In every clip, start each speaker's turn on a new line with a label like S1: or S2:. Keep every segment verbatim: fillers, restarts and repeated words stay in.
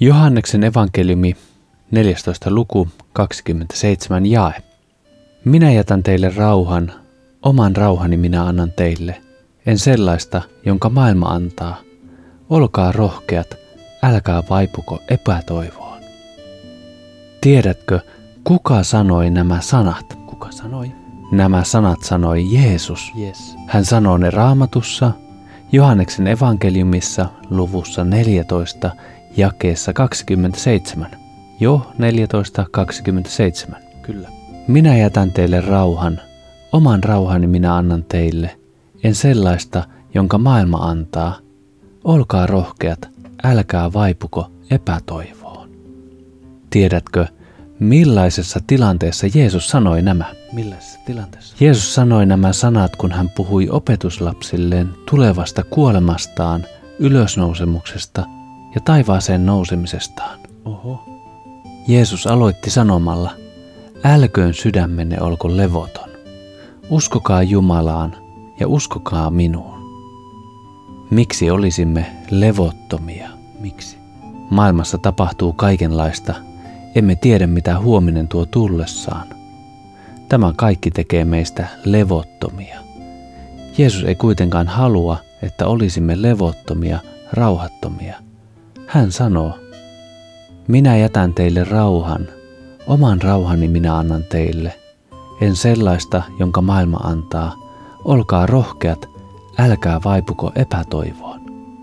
S1: Johanneksen evankeliumi, neljästoista luku, kaksikymmentäseitsemän jae. Minä jätän teille rauhan, oman rauhani minä annan teille, en sellaista, jonka maailma antaa. Olkaa rohkeat, älkää vaipuko epätoivoon. Tiedätkö, kuka sanoi nämä sanat?
S2: Kuka sanoi?
S1: Nämä sanat sanoi Jeesus.
S2: Yes.
S1: Hän sanoo ne Raamatussa, Johanneksen evankeliumissa luvussa neljätoista, jakeessa kaksikymmentäseitsemän. Jo neljätoista kaksikymmentäseitsemän.
S2: Kyllä.
S1: Minä jätän teille rauhan, oman rauhani minä annan teille, en sellaista, jonka maailma antaa. Olkaa rohkeat, älkää vaipuko epätoivoon. Tiedätkö, millaisessa tilanteessa Jeesus sanoi nämä?
S2: Millaisessa tilanteessa?
S1: Jeesus sanoi nämä sanat, kun hän puhui opetuslapsilleen tulevasta kuolemastaan, ylösnousemuksesta ja taivaaseen nousemisestaan.
S2: Oho.
S1: Jeesus aloitti sanomalla, älköön sydämenne olko levoton. Uskokaa Jumalaan ja uskokaa minuun. Miksi olisimme levottomia?
S2: Miksi?
S1: Maailmassa tapahtuu kaikenlaista. Emme tiedä, mitä huominen tuo tullessaan. Tämä kaikki tekee meistä levottomia. Jeesus ei kuitenkaan halua, että olisimme levottomia, rauhattomia. Hän sanoo, minä jätän teille rauhan, oman rauhani minä annan teille. En sellaista, jonka maailma antaa. Olkaa rohkeat, älkää vaipuko epätoivoon.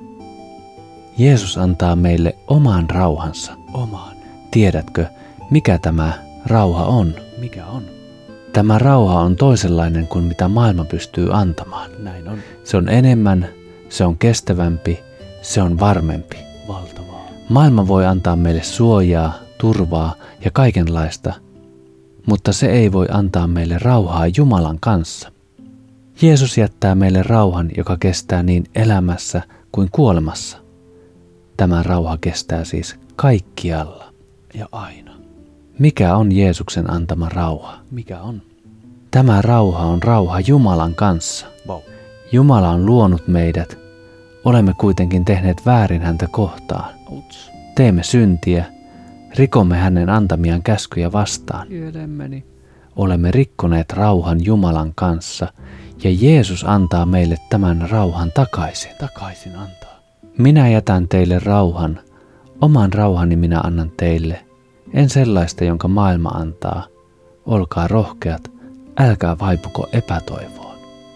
S1: Jeesus antaa meille oman rauhansa.
S2: Omaan.
S1: Tiedätkö, mikä tämä rauha on?
S2: Mikä on?
S1: Tämä rauha on toisenlainen kuin mitä maailma pystyy antamaan.
S2: Näin on.
S1: Se on enemmän, se on kestävämpi, se on varmempi.
S2: Valtavaa.
S1: Maailma voi antaa meille suojaa, turvaa ja kaikenlaista, mutta se ei voi antaa meille rauhaa Jumalan kanssa. Jeesus jättää meille rauhan, joka kestää niin elämässä kuin kuolemassa. Tämä rauha kestää siis kaikkialla.
S2: Ja aina.
S1: Mikä on Jeesuksen antama rauha?
S2: Mikä on?
S1: Tämä rauha on rauha Jumalan kanssa.
S2: Wow.
S1: Jumala on luonut meidät. Olemme kuitenkin tehneet väärin häntä kohtaan.
S2: Uts.
S1: Teemme syntiä. Rikomme hänen antamiaan käskyjä vastaan.
S2: Tiedämmeni.
S1: Olemme rikkoneet rauhan Jumalan kanssa ja Jeesus antaa meille tämän rauhan takaisin.
S2: Takaisin antaa.
S1: Minä jätän teille rauhan, oman rauhani minä annan teille, en sellaista, jonka maailma antaa. Olkaa rohkeat, älkää vaipuko epätoivoon.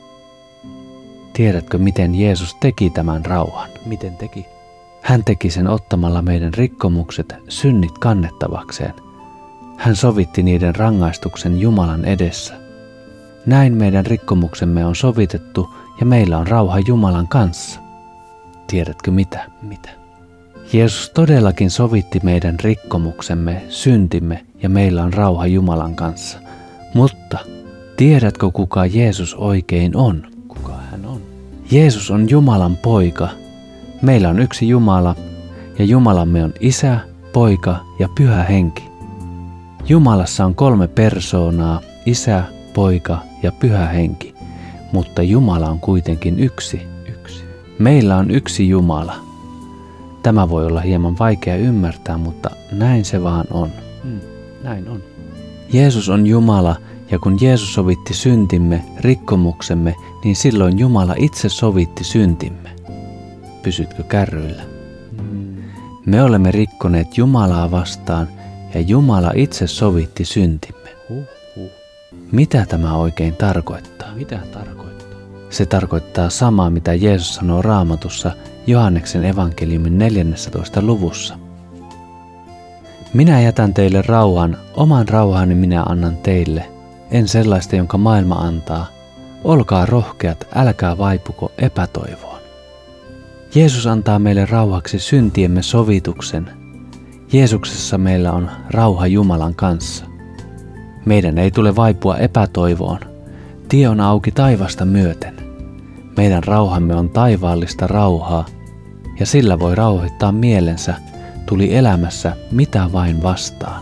S1: Tiedätkö, miten Jeesus teki tämän rauhan?
S2: Miten teki?
S1: Hän teki sen ottamalla meidän rikkomukset, synnit kannettavakseen. Hän sovitti niiden rangaistuksen Jumalan edessä. Näin meidän rikkomuksemme on sovitettu ja meillä on rauha Jumalan kanssa. Tiedätkö mitä?
S2: Mitä?
S1: Jeesus todellakin sovitti meidän rikkomuksemme, syntimme ja meillä on rauha Jumalan kanssa. Mutta tiedätkö, kuka Jeesus oikein on?
S2: Kuka hän on?
S1: Jeesus on Jumalan poika. Meillä on yksi Jumala ja Jumalamme on Isä, Poika ja Pyhä Henki. Jumalassa on kolme persoonaa, Isä, Poika ja Pyhä Henki, mutta Jumala on kuitenkin yksi.
S2: Yksi.
S1: Meillä on yksi Jumala. Tämä voi olla hieman vaikea ymmärtää, mutta näin se vaan on.
S2: Hmm. Näin on.
S1: Jeesus on Jumala, ja kun Jeesus sovitti syntimme, rikkomuksemme, niin silloin Jumala itse sovitti syntimme. Pysytkö kärryillä?
S2: Hmm.
S1: Me olemme rikkoneet Jumalaa vastaan, ja Jumala itse sovitti syntimme.
S2: Huh, huh.
S1: Mitä tämä oikein tarkoittaa?
S2: Mitä tarkoittaa?
S1: Se tarkoittaa samaa, mitä Jeesus sanoo Raamatussa Johanneksen evankeliumin neljännessä luvussa. Minä jätän teille rauhan, oman rauhani minä annan teille, en sellaista, jonka maailma antaa. Olkaa rohkeat, älkää vaipuko epätoivoon. Jeesus antaa meille rauhaksi syntiemme sovituksen. Jeesuksessa meillä on rauha Jumalan kanssa. Meidän ei tule vaipua epätoivoon. Tie on auki taivasta myöten. Meidän rauhamme on taivaallista rauhaa, ja sillä voi rauhoittaa mielensä, tuli elämässä mitä vain vastaan.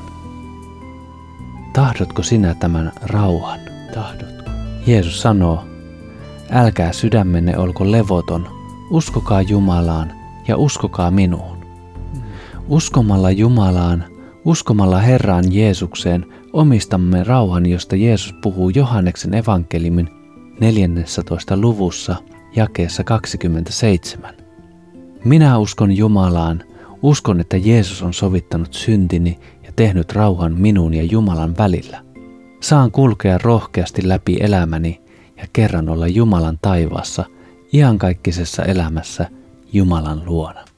S1: Tahdotko sinä tämän rauhan?
S2: Tahdotko?
S1: Jeesus sanoo, älkää sydämenne olko levoton, uskokaa Jumalaan ja uskokaa minuun. Uskomalla Jumalaan, uskomalla Herraan Jeesukseen omistamme rauhan, josta Jeesus puhuu Johanneksen evankeliumin neljännessätoista luvussa jakeessa kaksikymmentäseitsemän. Minä uskon Jumalaan, uskon, että Jeesus on sovittanut syntini ja tehnyt rauhan minun ja Jumalan välillä. Saan kulkea rohkeasti läpi elämäni ja kerran olla Jumalan taivaassa iankaikkisessa elämässä Jumalan luona.